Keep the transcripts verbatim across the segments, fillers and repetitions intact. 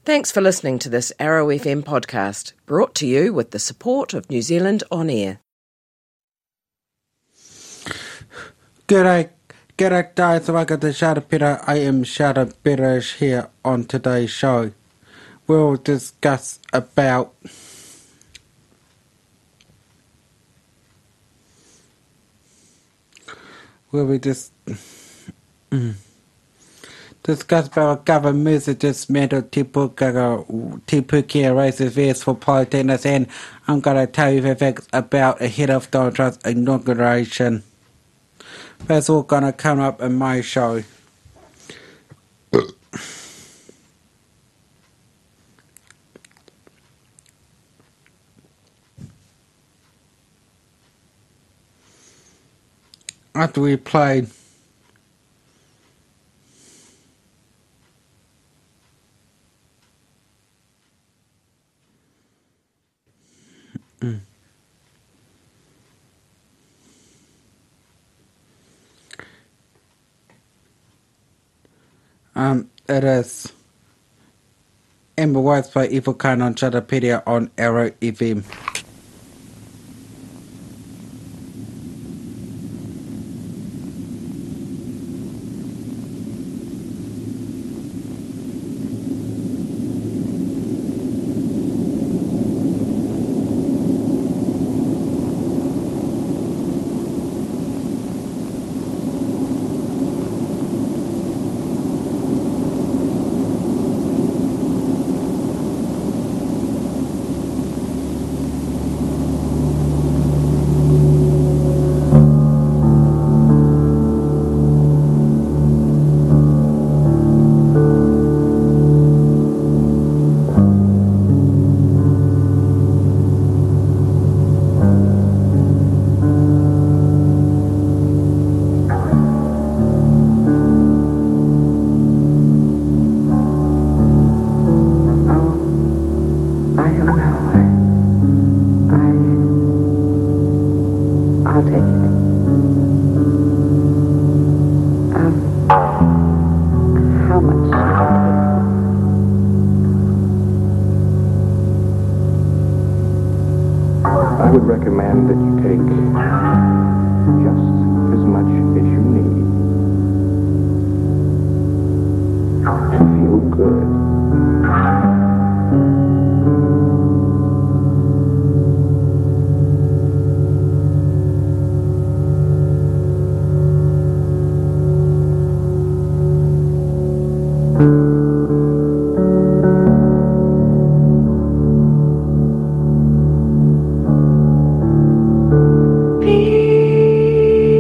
Thanks for listening to this Arrow F M podcast, brought to you with the support of New Zealand On Air. G'day, g'day guys, welcome to Shada Pira. I am Shada Pira here on today's show. We'll discuss about Will we just discuss about government moves to dismantle Tipu Care racist fears for polytechnics, and I'm going to tell you the facts about ahead of Donald Trump's inauguration. That's all going to come up in my show. After we played um, it is Amber Weiss by Evil Khan on Shadapedia on Arrow F M. I would recommend that you take just as much as you need to feel good. Be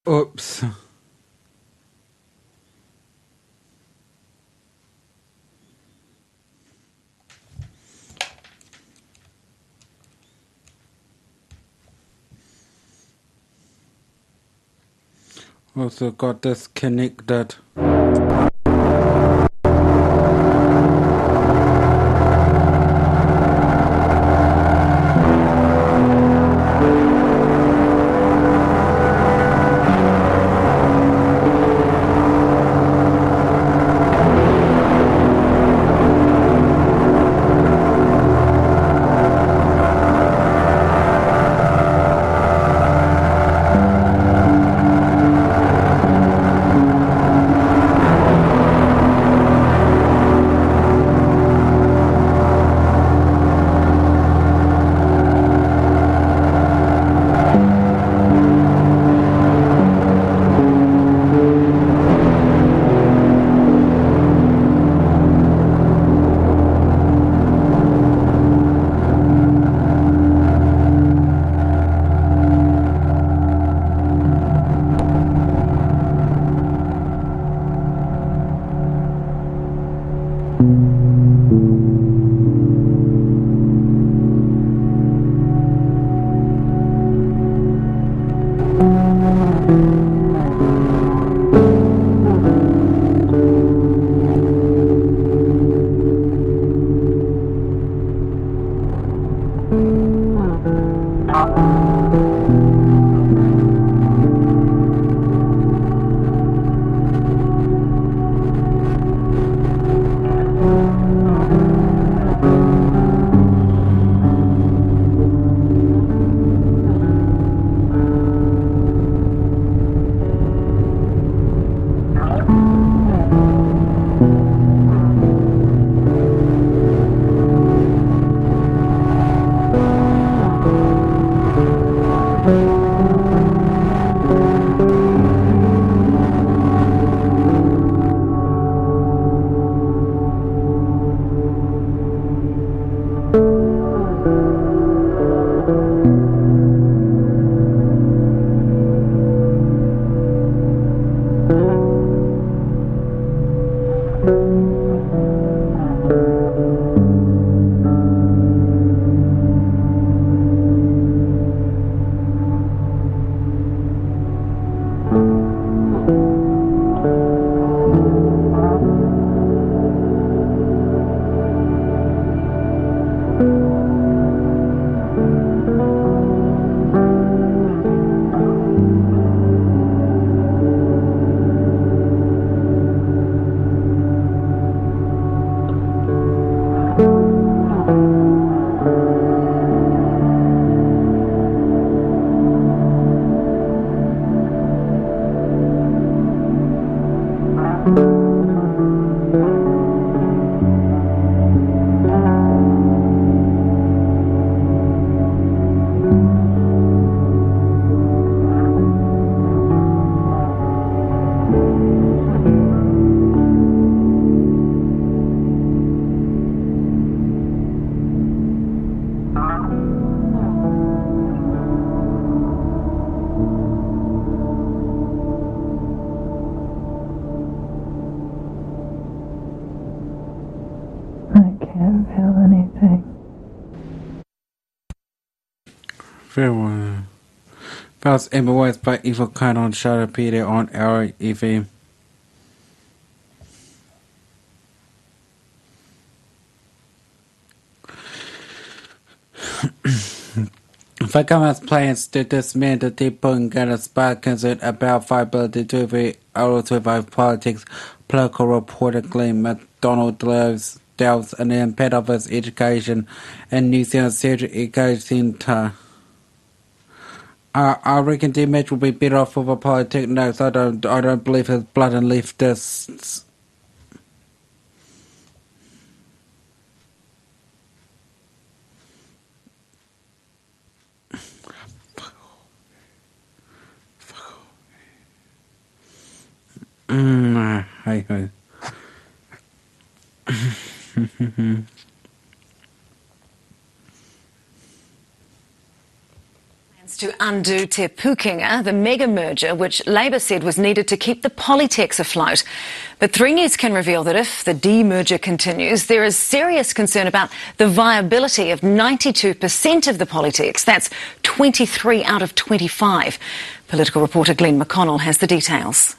Oops. Also got disconnected. Farewell. First ever voice by Evil Khan on Shadow Peter on Arrow F M. Fakama's plans to dismantle the Pungana Spa concern about viability to the auto survive politics. Political reporter Glenn McDonald delves, delves an impact of his education in New Zealand Surgery Education Centre. I, I reckon D-Mitch will be better off with a politics. No, I don't, I don't believe his blood and leftists. Mm, hey, hey. To undo Te Pukenga, the mega merger which Labor said was needed to keep the polytechs afloat. But three News can reveal that if the demerger continues, there is serious concern about the viability of ninety-two percent of the polytechs. That's twenty-three out of twenty-five. Political reporter Glenn McConnell has the details.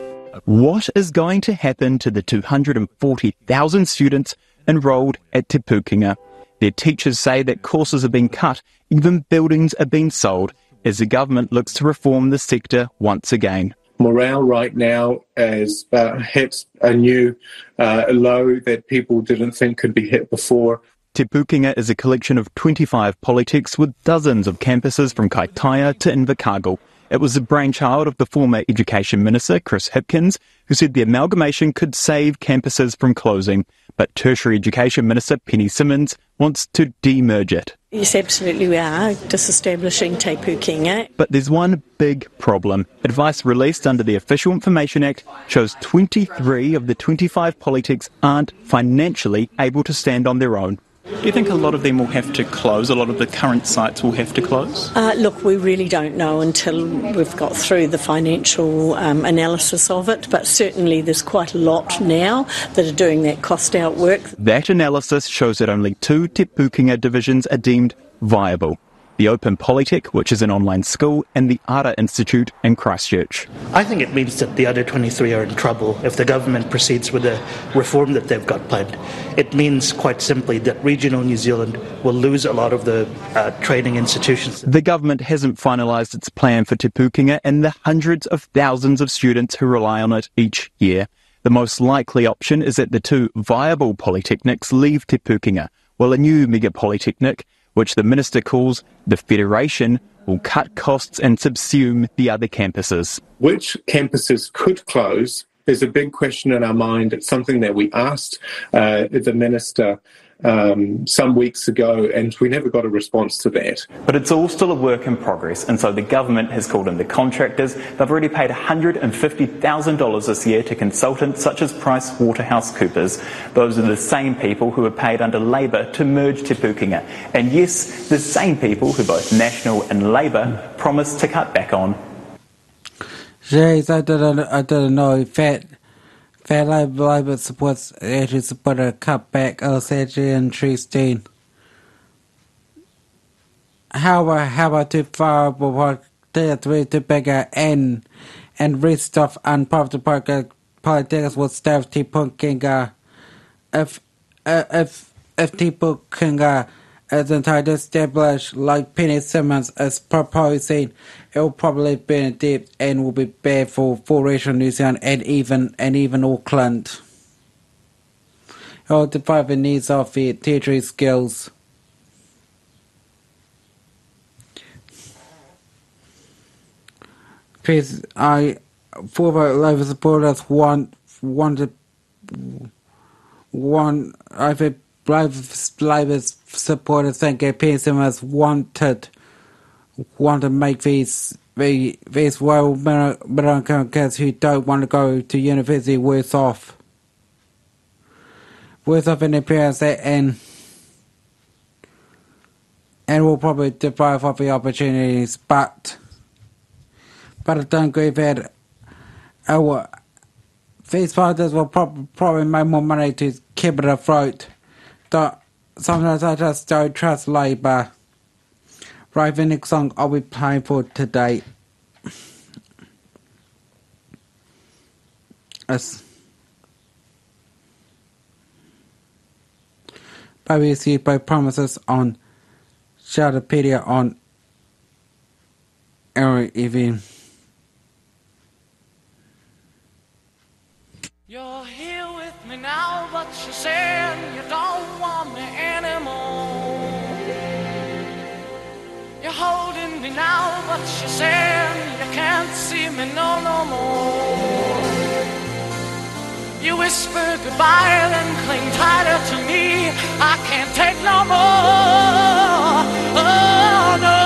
What is going to happen to the two hundred forty thousand students enrolled at Te Pukenga? Their teachers say that courses are being cut, even buildings are being sold, as the government looks to reform the sector once again. Morale right now has uh, hit a new uh, low that people didn't think could be hit before. Te Pukenga is a collection of twenty-five polytechs with dozens of campuses from Kaitaia to Invercargill. It was the brainchild of the former Education Minister, Chris Hipkins, who said the amalgamation could save campuses from closing. But Tertiary Education Minister Penny Simmons wants to demerge it. Yes, absolutely we are, disestablishing Te Pukenga. But there's one big problem. Advice released under the Official Information Act shows twenty-three of the twenty-five polytechs aren't financially able to stand on their own. Do you think a lot of them will have to close? A lot of the current sites will have to close? Uh, look, we really don't know until we've got through the financial um, analysis of it, but certainly there's quite a lot now that are doing that cost-out work. That analysis shows that only two Te Pukenga divisions are deemed viable. The Open Polytech, which is an online school, and the Ara Institute in Christchurch. I think it means that the other twenty-three are in trouble if the government proceeds with the reform that they've got planned. It means, quite simply, that regional New Zealand will lose a lot of the uh, training institutions. The government hasn't finalised its plan for Te Pukenga and the hundreds of thousands of students who rely on it each year. The most likely option is that the two viable polytechnics leave Te Pukenga, while a new mega polytechnic, which the minister calls the Federation, will cut costs and subsume the other campuses. Which campuses could close is a big question in our mind. It's something that we asked uh, the minister um, some weeks ago, and we never got a response to that. But it's all still a work in progress, and so the government has called in the contractors. They've already paid one hundred fifty thousand dollars this year to consultants such as PricewaterhouseCoopers. Those are the same people who were paid under Labor to merge Te Pukenga. And yes, the same people who both National and Labor promised to cut back on. Jeez, I didn't, I didn't know if that, that Labor, Labor supports actually support a cutback. I was actually interesting. How about, how about too far, but three too bigger and, and rest of unprofitable politics will stay with Te Pukenga. If, uh, if, if Te Pukenga is entirely established like Penny Simmons is proposing, it will probably be in debt and will be bad for, for regional New Zealand and even and even Auckland. It will defy the needs of the tertiary skills. Please, I former Labour supporters want wanted one I think Labour supporters think that Penny Simmons wanted want to make these the, these well middle income kids who don't want to go to university worse off. Worse off in appearance and and will probably deprive of the opportunities, but but I don't agree that our these fathers will prob- probably make more money to keep it afloat. Don't, sometimes I just don't trust Labour. Right, the next song I'll be playing for today is by received by Promises on Shoutopedia on Arrow E V. You're here with me now, but you're saying you don't want me anymore. You're holding me now, but you're saying you can't see me no, no more. You whisper goodbye, then cling tighter to me. I can't take no more. Oh, no.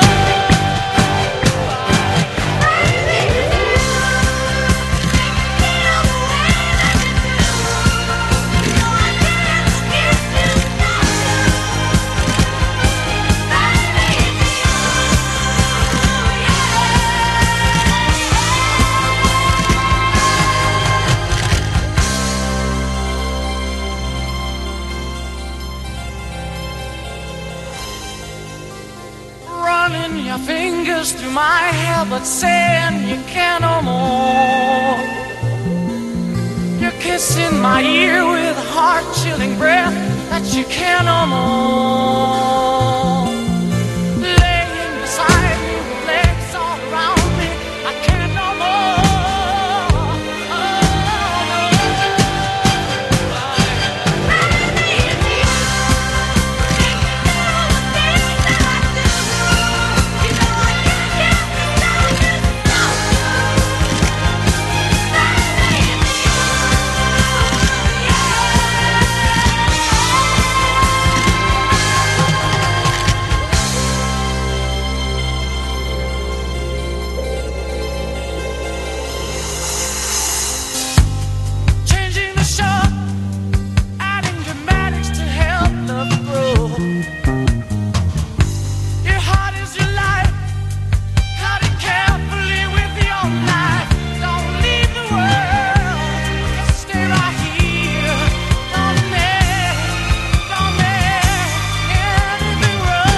running your fingers through my hair, but saying you can't no more. You're kissing my ear with heart-chilling breath that you can't no more. Laying beside me with legs all around me, I can't no more. Oh, no. Changing the show, adding dramatics to help love grow. Your heart is your life, cut it carefully with your knife. Don't leave the world, just stay right here. Don't make, don't make anything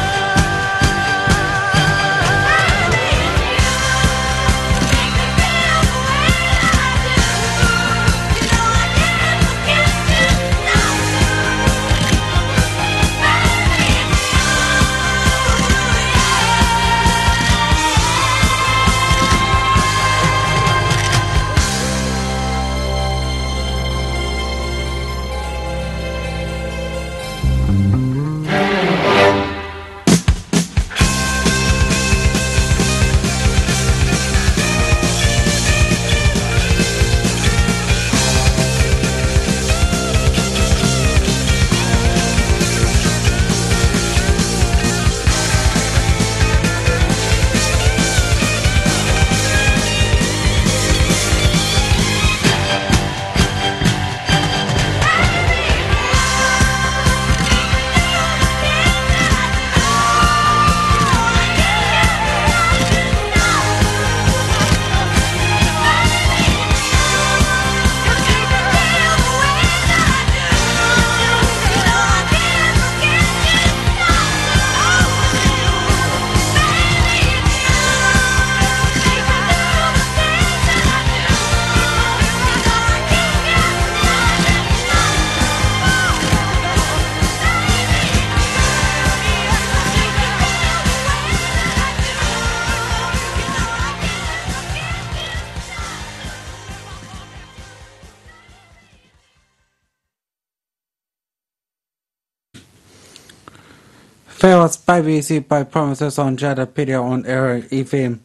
Fails by B B C by Promises on Jadapedia on Era F M.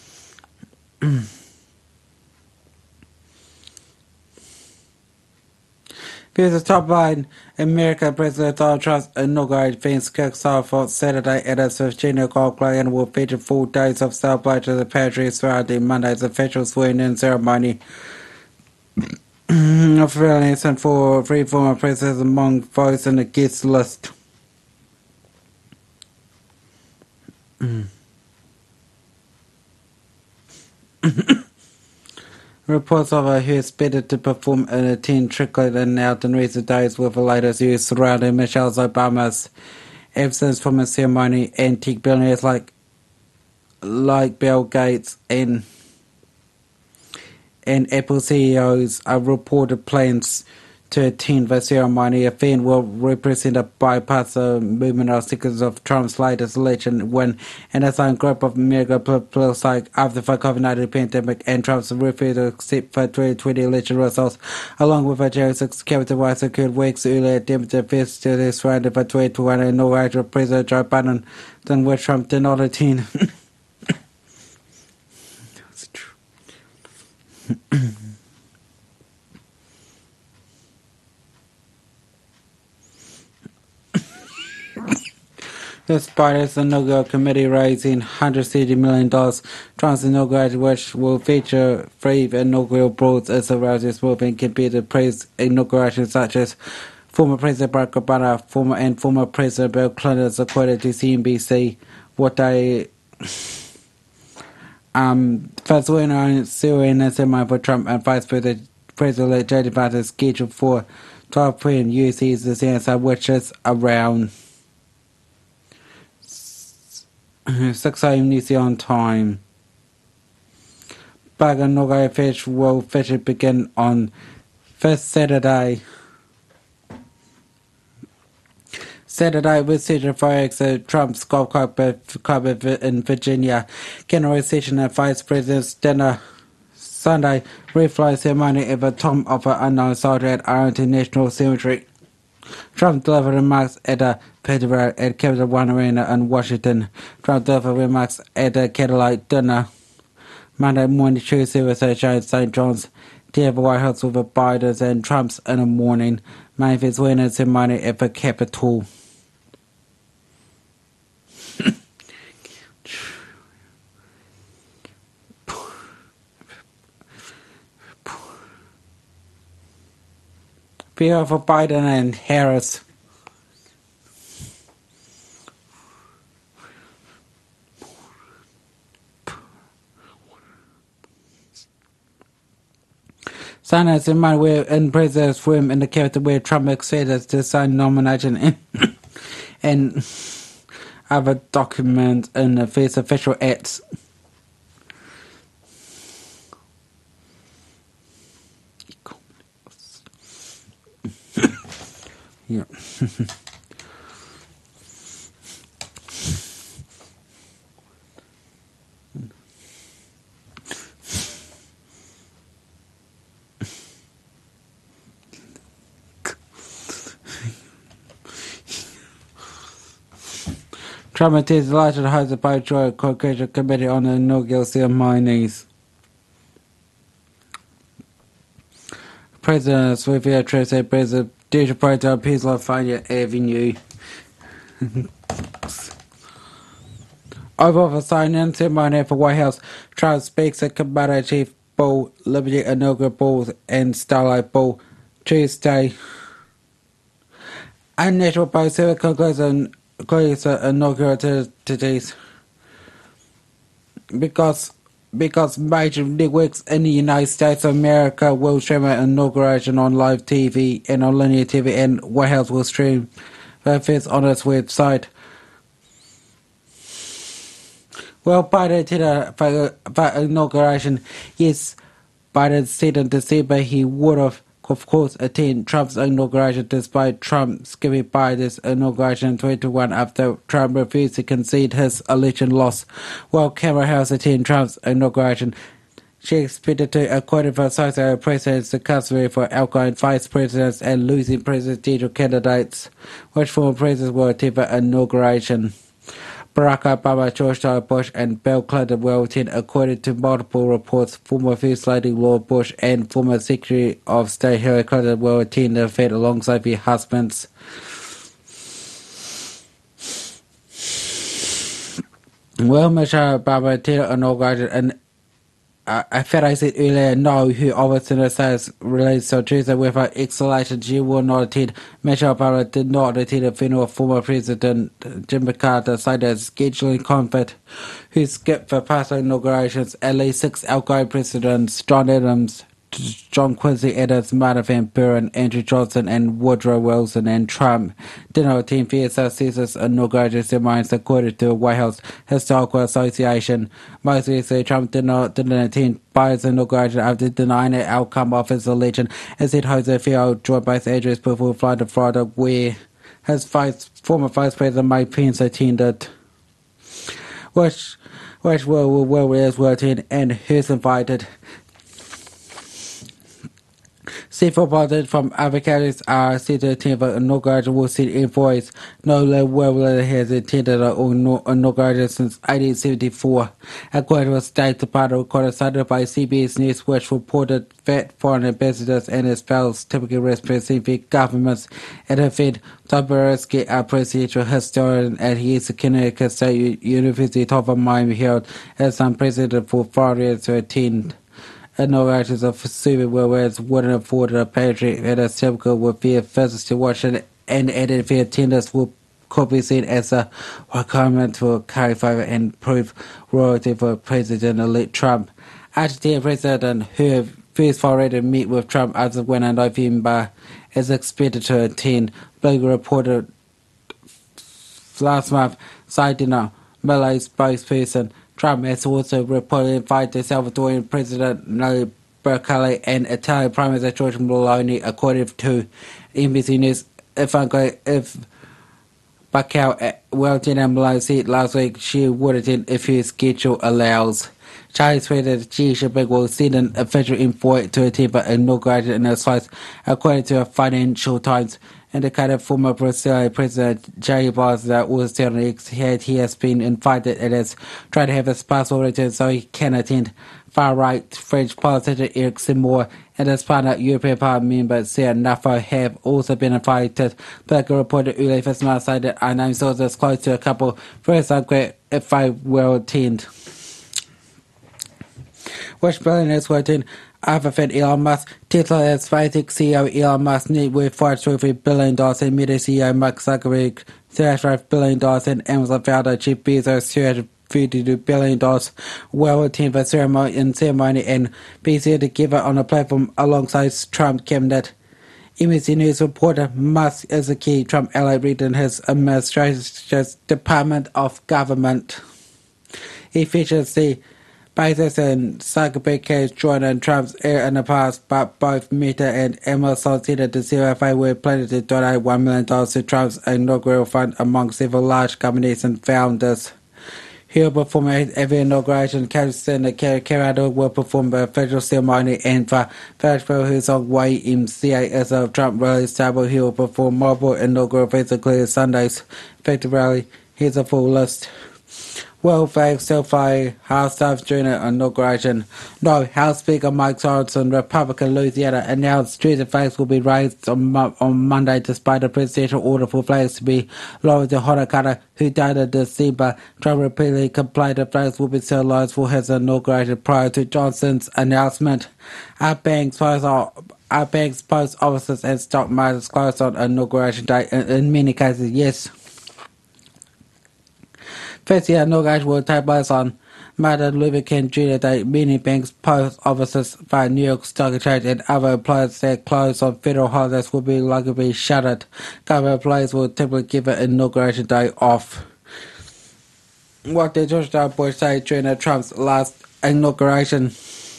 Here's the top line. American President Donald Trump inaugurated Vince Kirksall for Saturday at his Virginia Golf Club and will feature four days of celebration of the Patriots surrounding Monday's official swearing-in ceremony. Of and for three former presidents among those in the guest list. Reports of her who is expected to perform in a teen trickled in out in recent days with the latest news surrounding Michelle Obama's absence from a ceremony. Antique billionaires like like Bill Gates and and Apple C E Os are reported plans to attend the ceremony. A event will represent a bipartisan movement of seekers of Trump's latest election win and its own group of American politics like after the COVID nineteen pandemic and Trump's refusal to accept the twenty twenty election results, along with a January sixth Capitol White occurred weeks earlier. Democrat festival surrounded the twenty twenty inauguration of President Joe Biden, than which Trump did not attend. That's true. Despite its inaugural committee raising one hundred seventy million dollars, Trump's inauguration, which will feature three inaugural brawls, is a rousing movement compared to previous inaugurations such as former President Barack Obama former and former President Bill Clinton, according to C N B C. What they um, first winner swearing-in ceremony for Trump and Vice President President Joe Biden is scheduled for twelve p m U S C, the answer, which is around six a.m. New Zealand time. Bagamoyo Fish World Fishing begin on this Saturday. Saturday with session fireworks at Trump's Golf Club in Virginia. General session at Vice President's dinner. Sunday, refly ceremony at the tomb of an unknown soldier at Arlington National Cemetery. Trump delivered remarks at the Peterborough at Capital One Arena in Washington. Trump delivered remarks at the candlelight dinner Monday morning, Tuesday with Saint John's. Day of the White House with the Bidens and Trump's in the morning. Manifest winning ceremony at the Capitol. Fear for Biden and Harris. Signers in mind were in President's room in the Capitol where Trump accepted to sign nomination and, and other documents in the first official acts. Yeah. Trump attends large and hosted by Joint Caucasian Committee on the inaugural ceremonies. President's review address at President Digital Project on Pennsylvania Avenue. Over the sign-in ceremony at the White House, Trump speaks at Commander Chief Bull, Liberty Inaugural Bull, and Starlight Bull Tuesday. Unnatural by seven conclusion inaugural activities because because major networks in the United States of America will stream an inauguration on live T V and on linear T V, and White House will stream the events on its website. Well, Biden attended the inauguration. Yes, Biden said in December he would have, of course, attend Trump's inauguration despite Trump skipping Biden's inauguration in twenty twenty-one after Trump refused to concede his election loss. While Kamala Harris attended Trump's inauguration, she expected to, according to the Associated Press, the customary for outgoing vice presidents and losing presidential candidates, which former presidents will attend the inauguration. Barack Obama, George W. Bush, and Bill Clinton will attend, according to multiple reports. Former First Lady Laura Bush and former Secretary of State Hillary Clinton will attend the event alongside their husbands. Will Michelle Obama attend the inauguration? And uh, I felt I said earlier, no, who obviously says released on Tuesday with her exhalation she will not attend. Michelle Obama did not attend the funeral of former President Jimmy Carter, cited as scheduling conflict, who skipped the past inaugurations. At least six outgoing presidents, John Adams, John Quincy Adams, Martha Van Buren, Andrew Johnson, and Woodrow Wilson, and Trump did not attend the Caesar's inauguration ceremonies, according to the White House Historical Association. Most recently, Trump did not didn't attend Biden's inauguration after denying the outcome of his election, as it hosted Field joined by his address before flying to Florida, where his vice, former Vice President Mike Pence attended, which which will will will attend, and who's invited. Several presidents from other countries are set to attend the inauguration will send envoys. No Weller has attended the inauguration since eighteen seventy-four. According to the State Department recorded cited by C B S News, which reported that foreign ambassadors and their spouses typically represent their governments at the event. Tom Berensky, a presidential historian at his Connecticut State University, told the Miami Herald as some president for foreigners to attend inaugurations of Super Whereas wouldn't afford a pantry at a typical with their visitors to Washington, and added their attendance will could be seen as a requirement to carry favor and prove royalty for President-elect Trump. Argentine President who first already met with Trump as when in November is expected to attend. Bloomberg reported last month, citing a Malay spokesperson. Trump has also reportedly invited Salvadorian President Nayib Bukele and Italian Prime Minister Giorgia Meloni, according to N B C News. If if Bukele will attend and Malay said last week she would attend if his schedule allows. Chinese President Xi Jinping will send an official envoy to attend the inauguration in a slice, according to Financial Times. Indicated former Brazilian President Jair Bolsonaro was telling X that he has been invited and has tried to have his passport returned so he can attend. Far-right French politician Eric Zemmour and his partner European Parliament member Sarah Nafo have also been invited. But a reporter earlier this month said that unnamed sources close to a couple first unclear if they will attend. Which billionaires will attend? Other than Elon Musk, Tesla has SpaceX C E O Elon Musk net worth five point three billion dollars and Meta C E O Mark Zuckerberg thirty-five billion dollars and Amazon founder Jeff Bezos two hundred thirty-two billion dollars will attend the ceremony, in ceremony and be there together on a platform alongside Trump cabinet. N B C News reporter Musk is a key Trump ally within his administration's Department of Government. He features the Bezos and Zuckerberg has joined in Trump's era in the past, but both Meta and Amazon said that the C F A were planning to donate one million dollars to Trump's inaugural fund among several large companies and founders. He will perform at the inauguration. Senator Kerry Carado will perform the official ceremony, and the festival whose on Y M C A is a Trump rally stable. He will perform multiple inaugural events, including Sunday's victory rally. Here's a full list. Well, thanks so far, House staff during the inauguration. No, House Speaker Mike Sorensen, Republican Louisiana, announced treason flags will be raised on, on Monday despite the presidential order for flags to be lowered to Honokara, who died in December. Trump repeatedly complained that flags will be sterilized for his inauguration prior to Johnson's announcement. Our banks post, our banks post offices and stock markets closed on inauguration day. In, in many cases, yes. First year inauguration will take place on Martin Luther King Junior Day. Many banks, post offices, via New York Stock Exchange, and other employers that close on federal holidays will be likely to be shuttered. Government employees will typically give an inauguration day off. What did George W. Bush say during Trump's last inauguration?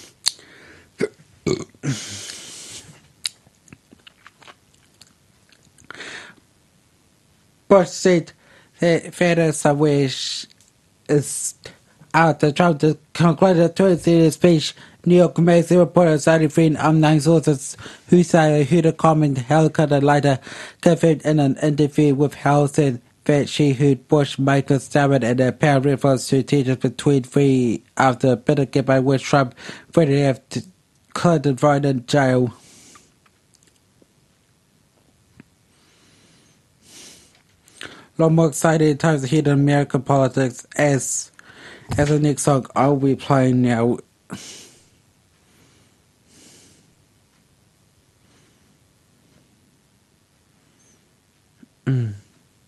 Bush said that federal wish is out to Trump to conclude a twenty-minute speech. New York Magazine reporter cited three unnamed sources who say who the comment helicopter later confirmed in an interview with Howell said that she heard Bush make a statement and a apparent reference to tensions between three after a bitter debate with Trump threatened to have Clinton thrown in jail. A lot more excited in terms of hidden American politics as as the next song I'll be playing now. Mm.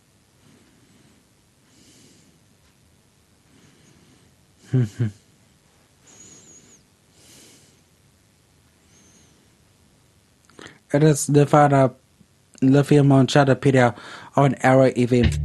It is the father Lithium on Shadow Peter on our event.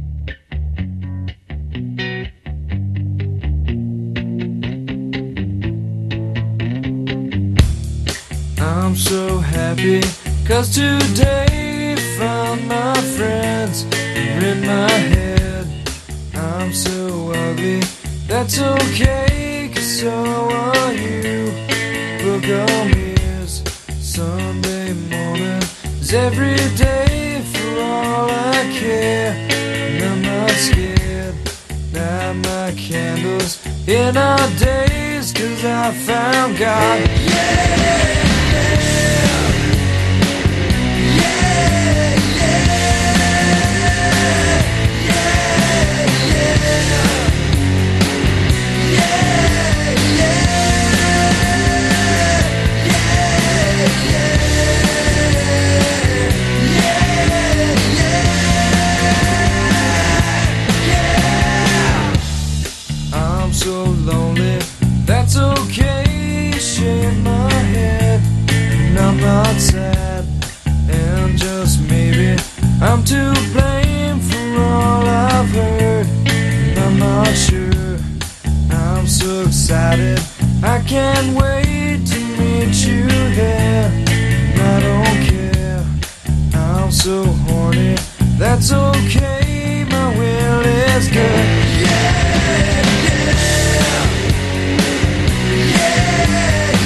I'm so happy, cause today found my friends in my head. I'm so ugly, that's okay, cause so are you. Book on ears, Sunday morning is every day for all I care. And I'm not scared, light my candles in our days, cause I found God. Yeah! That's okay, shake my head, and I'm not sad, and just maybe I'm to blame for all I've heard, and I'm not sure. can't wait to meet you here. And I don't care, I'm so horny. That's okay, my will is good. Yeah, yeah, yeah,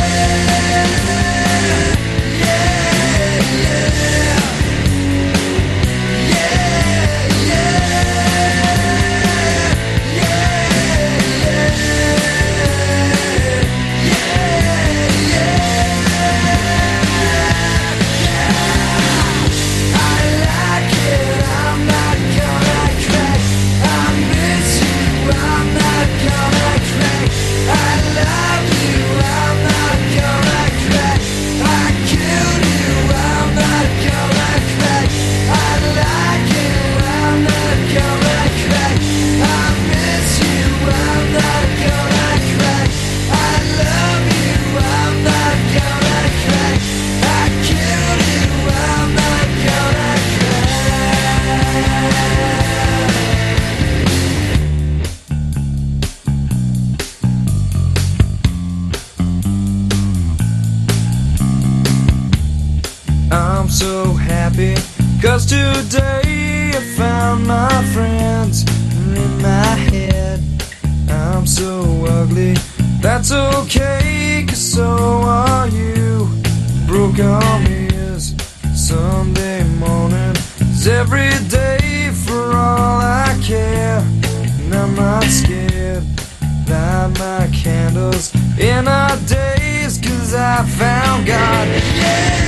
I'm so happy, cause today I found my friends in my head. I'm so ugly, that's okay, cause so are you. Broke arm is Sunday morning, is every day for all I care. And I'm not scared, light my candles in our days, cause I found God. Yeah!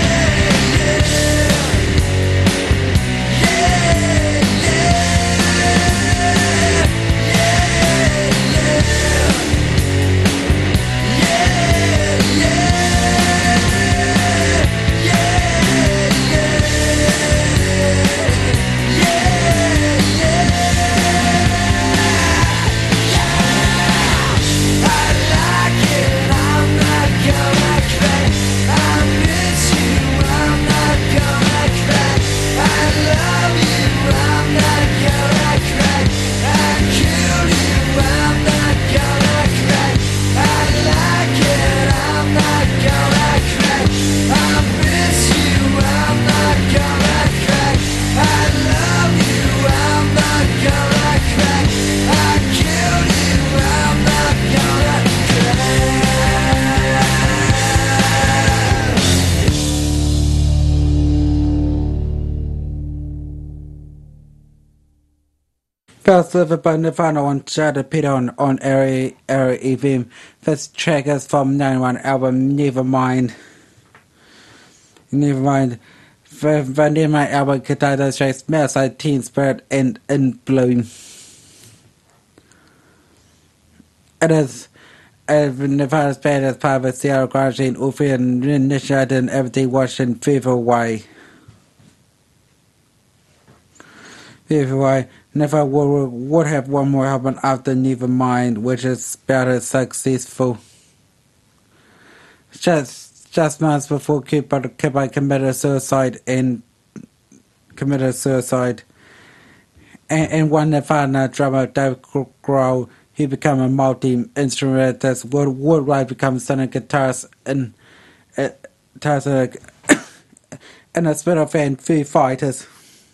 First delivered by Nirvana on Jada Piton on Arrow E V M. First track is from ninety-one album Nevermind. Nevermind. The Nevermind album contains those tracks Smells Like Teen Spirit and In Bloom. It is uh, Nirvana's band as part of a Seattle garage in Upham and initiated in Everything Washington Fever Way. Fever Way. Never would, would have one more album after Nevermind, which is about as successful. Just just months before Cooper committed suicide and committed suicide, and, and one Nirvana drummer Dave Grohl, he became a multi-instrumentalist. Would worldwide become sonic guitarist and uh, and a spin-off band Foo Fighters.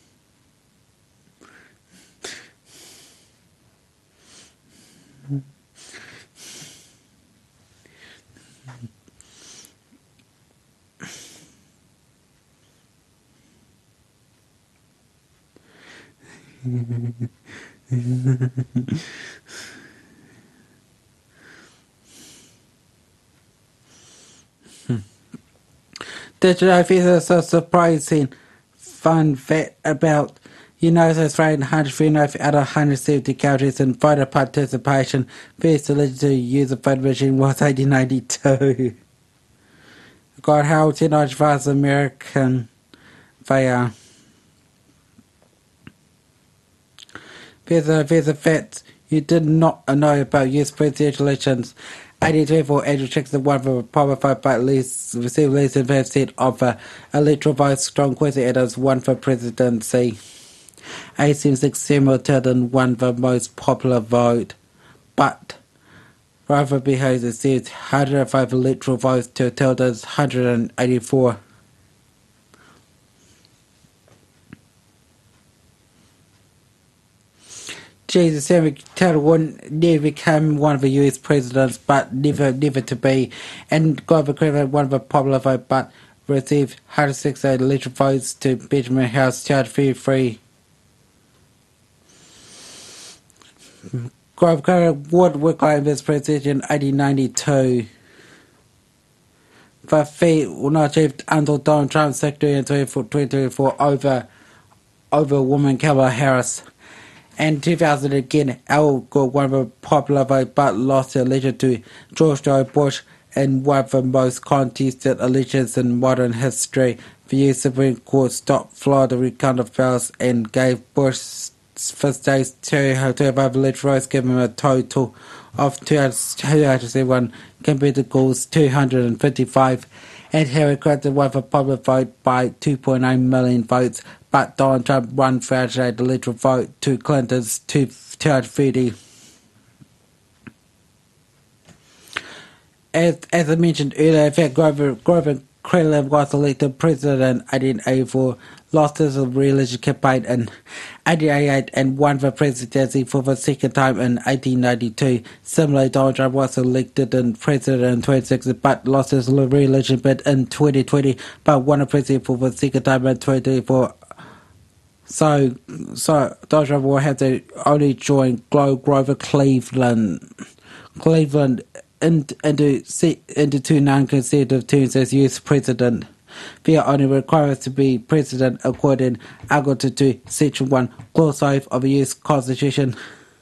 Digital features are surprising fun fact about United States one hundred thirty-nine out of one hundred seventy countries in voter participation. First eligible to use a voting machine was eighteen ninety-two. God, how teenage vast American they are. There's a, there's a fact you did not know about U S presidential elections. eighty-three for Andrew Jackson won for Republican, but at least received less than five percent of the electoral votes. Strong Quincy Adams won for presidency. eighty-six similar to won the most popular vote, but Rather behind the scenes, one hundred five electoral votes to a total of one hundred eighty-four. Jesus Taylor wouldn't never become one of the U S presidents, but never, never to be, and got the credit one of the popular vote, but received one hundred sixty-eight electoral votes to Benjamin House, two hundred thirty-three. Grove Carter would reclaim this position in eighteen ninety-two. The feat was not achieved until Donald Trump's secretary in twenty twenty-four over, over woman Kamala Harris. In two thousand again, Al Gore won the popular vote but lost the election to George W. Bush in one of the most contested elections in modern history. The U S Supreme Court stopped Florida recount of ballots and gave Bush first days to have electoral votes, giving him a total of two hundred seventy-one compared to Gore's two hundred fifty-five. And Hillary Clinton won the popular vote by two point nine million votes, but Donald Trump won three hundred eight electoral vote to Clinton's two hundred thirty. As, as I mentioned earlier, in fact, Grover, Grover Cleveland was elected president in eighteen eighty-four, lost his re-election campaign in eighteen eighty-eight, and won the presidency for the second time in eighteen ninety-two. Similarly, Donald Trump was elected in president in twenty sixteen, but lost his re-election bid in twenty twenty, but won the presidency for the second time in twenty twenty-four. So, so Donald Trump will have to only join Grover Cleveland, Cleveland into into two non-consecutive terms as U S president. They are only required to be president according to Article two, Section one, Clause five of the U S Constitution.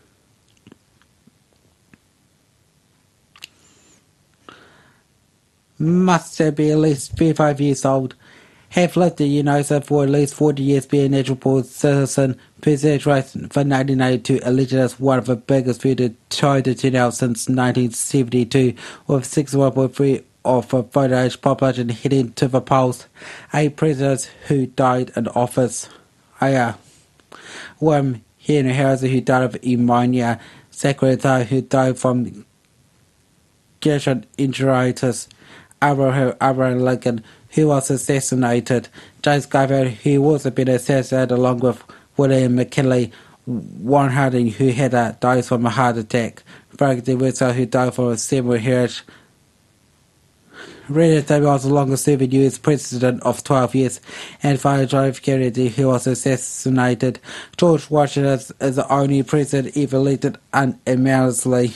Must be at least thirty-five years old, have lived in the United States for at least forty years, be a natural citizen, possess rights for nineteen ninety-two, elected as one of the biggest voted Toyota turnout since nineteen seventy-two, with sixty-one point three of the voter age population heading to the polls. A president who died in office. I, uh, William Henry Harrison, who died of pneumonia. Secretary, who died from gastroenteritis. Abraham Lincoln, who was assassinated. James Garfield, who also been assassinated, along with William McKinley. Warren Harding, who had a, died from a heart attack. Franklin Roosevelt, who died from a cerebral hemorrhage. Richard Taylor was the longest serving U S president of twelve years, and finally John F. Kennedy, who was assassinated. George Washington is, is the only president ever elected unanimously.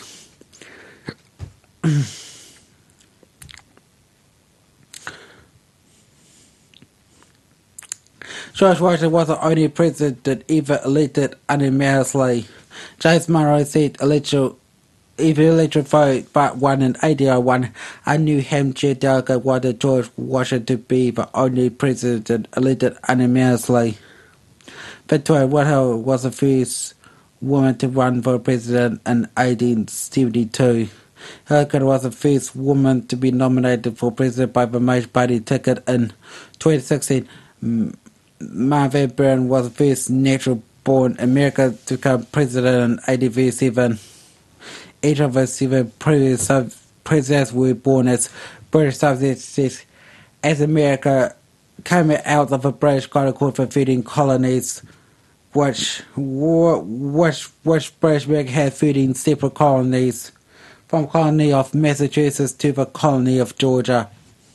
George Washington was the only president ever elected unanimously. James Monroe said electoral Even electoral vote but won in eighteen oh one. A New Hampshire delegate wanted George Washington to be the only president elected unanimously. Victoria Woodhull was the first woman to run for president in eighteen seventy-two. Hillary was the first woman to be nominated for president by the major party ticket in twenty sixteen. Marvin Brown was the first natural-born American to become president in eighteen thirty-seven. Each of the seven previous presidents were born as British subjects, as America came out of the British colonial for thirteen colonies, which, which, which British America had thirteen separate colonies, from the colony of Massachusetts to the colony of Georgia.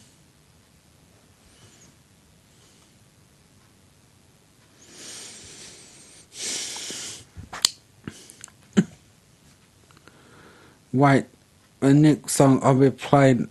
Right, the next song I'll be playing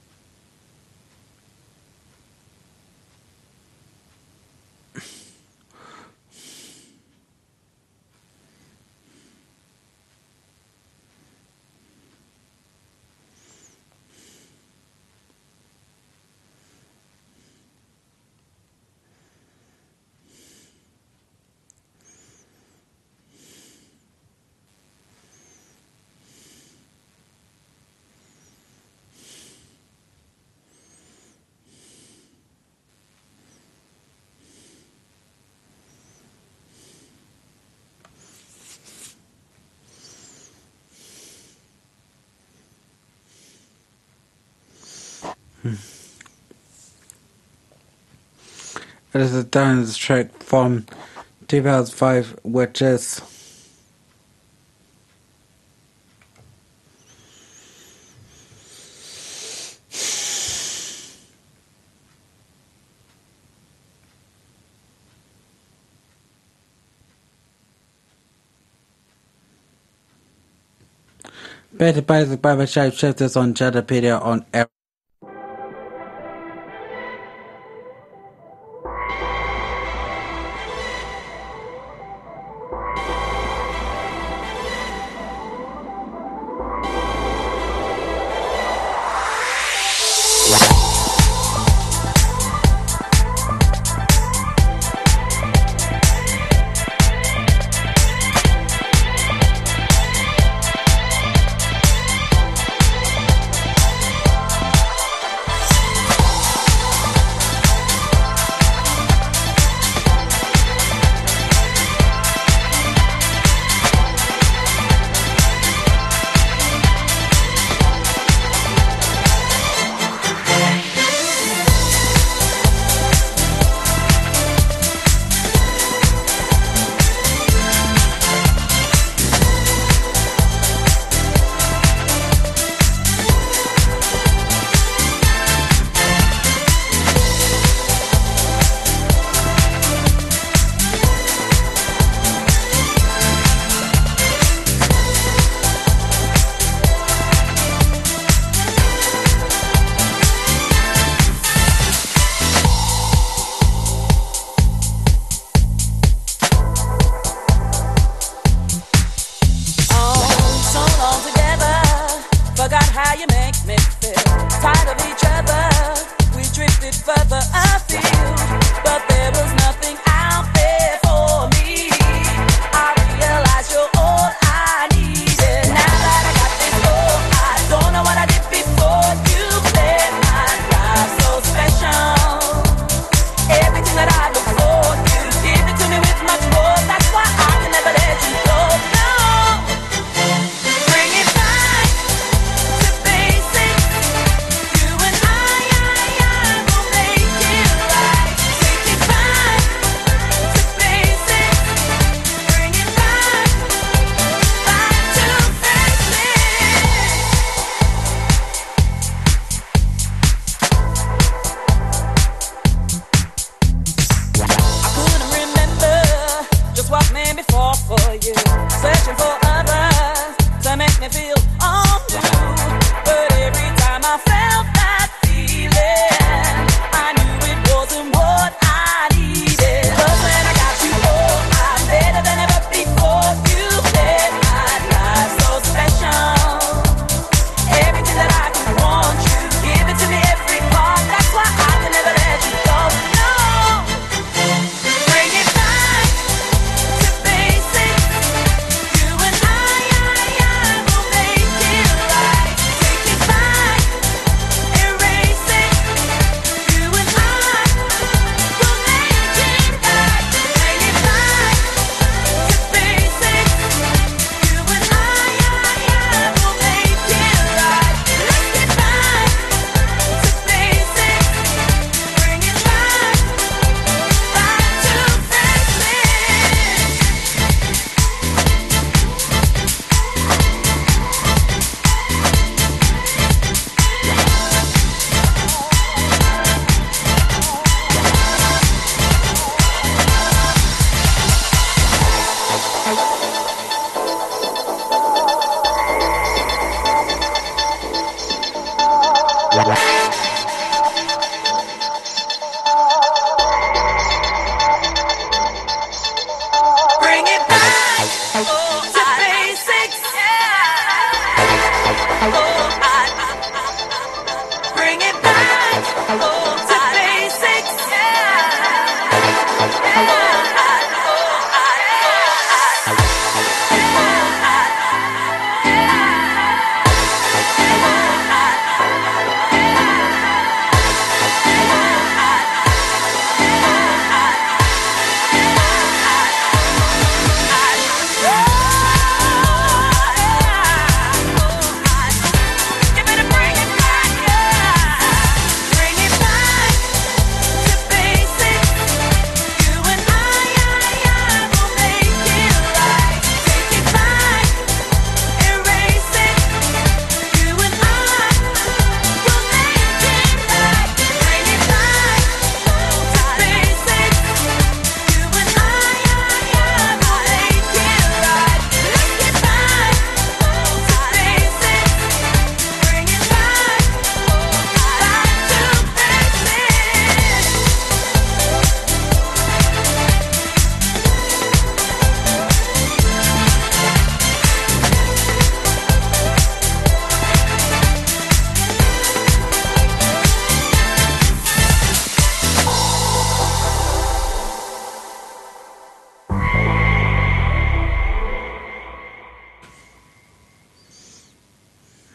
It is a dance track from two thousand five, which is better basic by the Shapeshifters on Jadapedia on Arrow.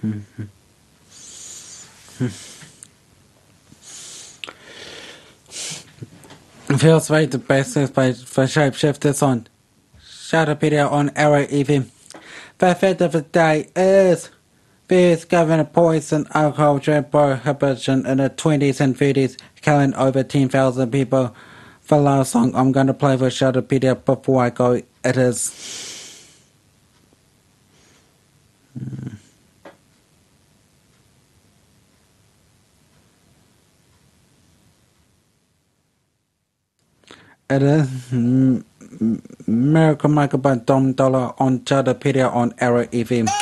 Feels right the best is by for Shapeshifters on Shadowpedia on Arrow F M. The fact of the day is various government poison alcohol drink prohibition in the twenties and thirties, killing over ten thousand people. The last song I'm going to play for Shadowpedia before I go, it is... Hmm. It is mm, Miracle Maker by Dom Dollar on Shadowpedia on Arrow F M.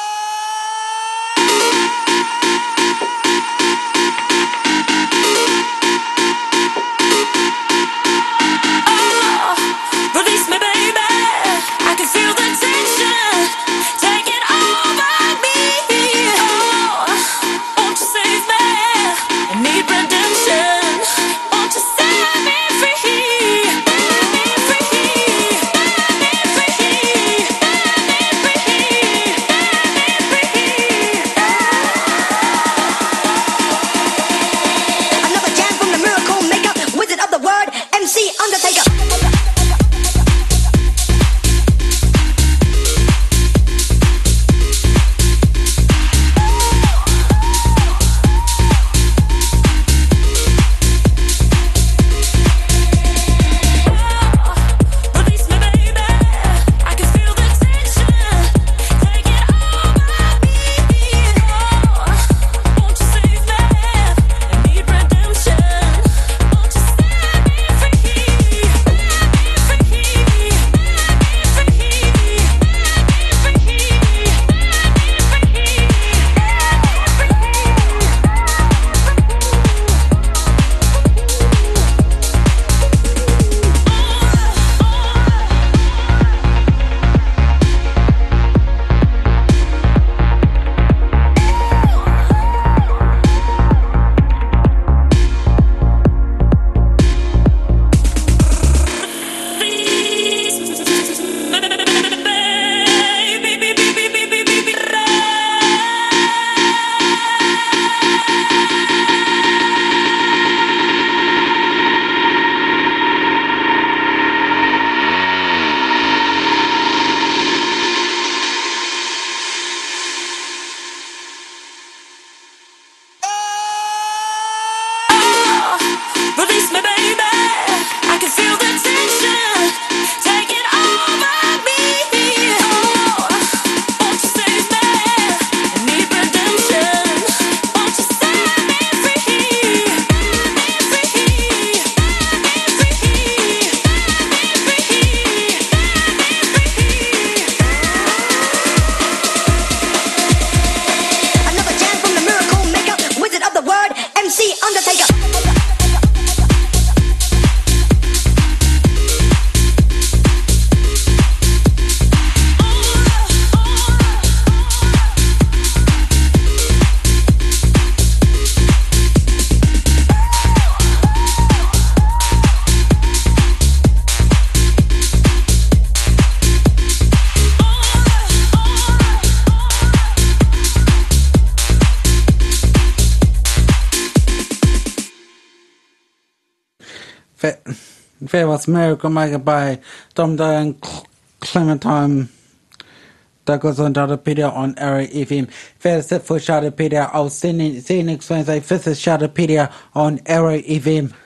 There was Miracle Maker by Dom Dollar and Clementine Douglas on Shadowpedia on Arrow F M. That's it for Shadowpedia. I'll see you next Wednesday. This is Shadowpedia on Arrow F M.